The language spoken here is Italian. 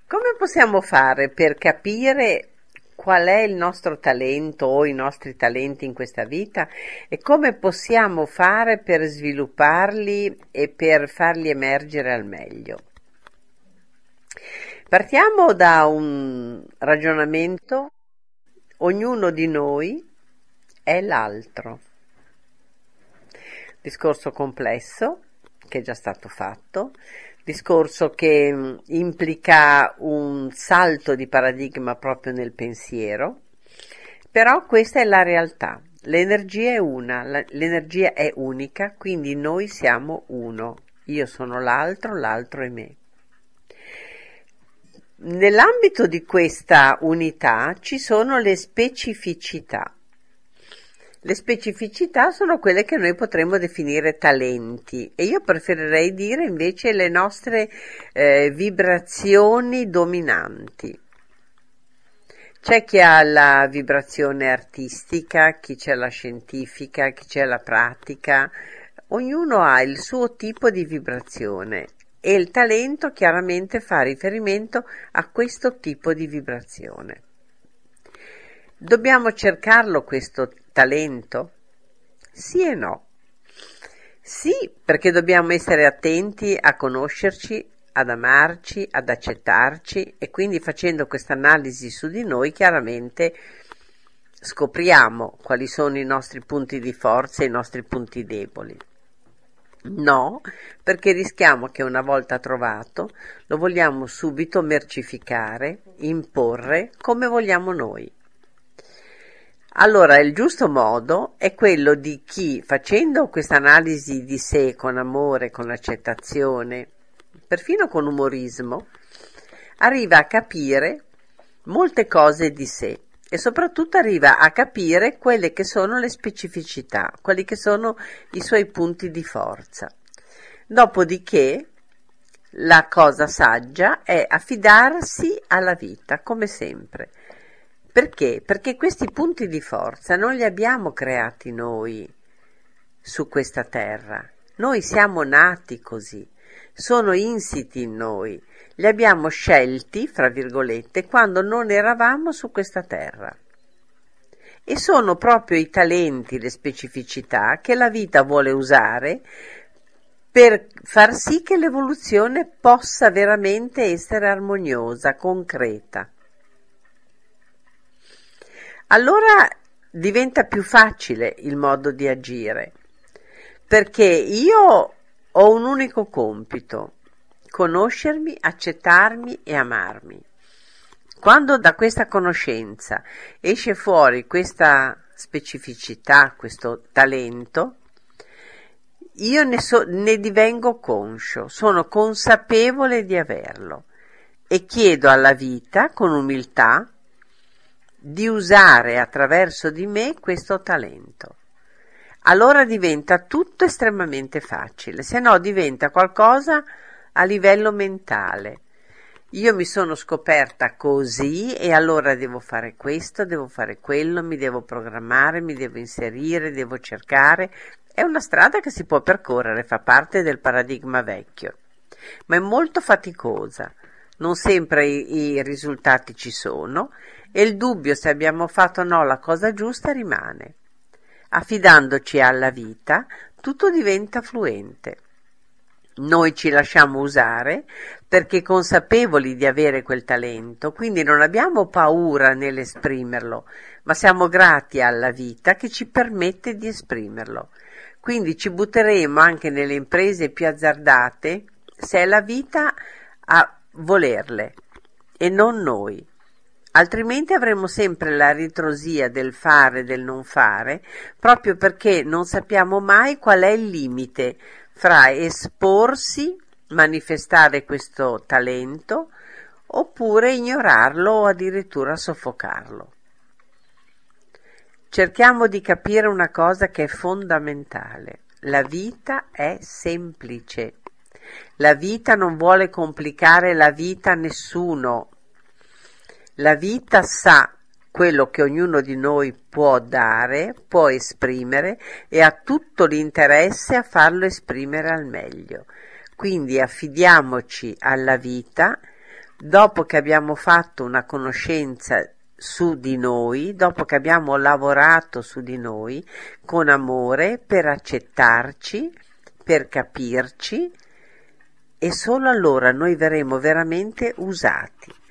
Come possiamo fare per capire qual è il nostro talento o i nostri talenti in questa vita e come possiamo fare per svilupparli e per farli emergere al meglio? Partiamo da un ragionamento: ognuno di noi è l'altro. Discorso complesso che è già stato fatto, discorso che implica un salto di paradigma proprio nel pensiero, però questa è la realtà. L'energia è una, l'energia è unica, quindi noi siamo uno. Io sono l'altro, l'altro è me. Nell'ambito di questa unità ci sono le specificità. Le specificità sono quelle che noi potremmo definire talenti e io preferirei dire invece le nostre vibrazioni dominanti. C'è chi ha la vibrazione artistica, chi c'è la scientifica, chi c'è la pratica, ognuno ha il suo tipo di vibrazione e il talento chiaramente fa riferimento a questo tipo di vibrazione. Dobbiamo cercarlo questo talento? Sì e no. Sì, perché dobbiamo essere attenti a conoscerci, ad amarci, ad accettarci e quindi facendo questa analisi su di noi chiaramente scopriamo quali sono i nostri punti di forza e i nostri punti deboli. No, perché rischiamo che una volta trovato lo vogliamo subito mercificare, imporre come vogliamo noi. Allora il giusto modo è quello di chi, facendo questa analisi di sé con amore, con accettazione, perfino con umorismo, arriva a capire molte cose di sé e soprattutto arriva a capire quelle che sono le specificità, quelli che sono i suoi punti di forza. Dopodiché la cosa saggia è affidarsi alla vita, come sempre. Perché? Perché questi punti di forza non li abbiamo creati noi su questa terra. Noi siamo nati così, sono insiti in noi, li abbiamo scelti, fra virgolette, quando non eravamo su questa terra. E sono proprio i talenti, le specificità che la vita vuole usare per far sì che l'evoluzione possa veramente essere armoniosa, concreta. Allora diventa più facile il modo di agire, perché io ho un unico compito: conoscermi, accettarmi e amarmi. Quando da questa conoscenza esce fuori questa specificità, questo talento, io ne divengo conscio, sono consapevole di averlo e chiedo alla vita con umiltà di usare attraverso di me questo talento. Allora diventa tutto estremamente facile, se no diventa qualcosa a livello mentale. Io mi sono scoperta così e allora devo fare questo, devo fare quello, mi devo programmare, mi devo inserire, devo cercare. È una strada che si può percorrere, fa parte del paradigma vecchio, ma è molto faticosa. Non sempre i risultati ci sono e il dubbio se abbiamo fatto o no la cosa giusta rimane. Affidandoci alla vita, tutto diventa fluente. Noi ci lasciamo usare perché consapevoli di avere quel talento, quindi non abbiamo paura nell'esprimerlo, ma siamo grati alla vita che ci permette di esprimerlo. Quindi ci butteremo anche nelle imprese più azzardate se è la vita a volerle e non noi. Altrimenti avremo sempre la ritrosia del fare e del non fare, proprio perché non sappiamo mai qual è il limite fra esporsi, manifestare questo talento, oppure ignorarlo o addirittura soffocarlo. Cerchiamo di capire una cosa che è fondamentale: la vita è semplice. La vita non vuole complicare la vita a nessuno. La vita sa quello che ognuno di noi può dare, può esprimere e ha tutto l'interesse a farlo esprimere al meglio. Quindi affidiamoci alla vita dopo che abbiamo fatto una conoscenza su di noi, dopo che abbiamo lavorato su di noi con amore per accettarci, per capirci, e solo allora noi verremo veramente usati.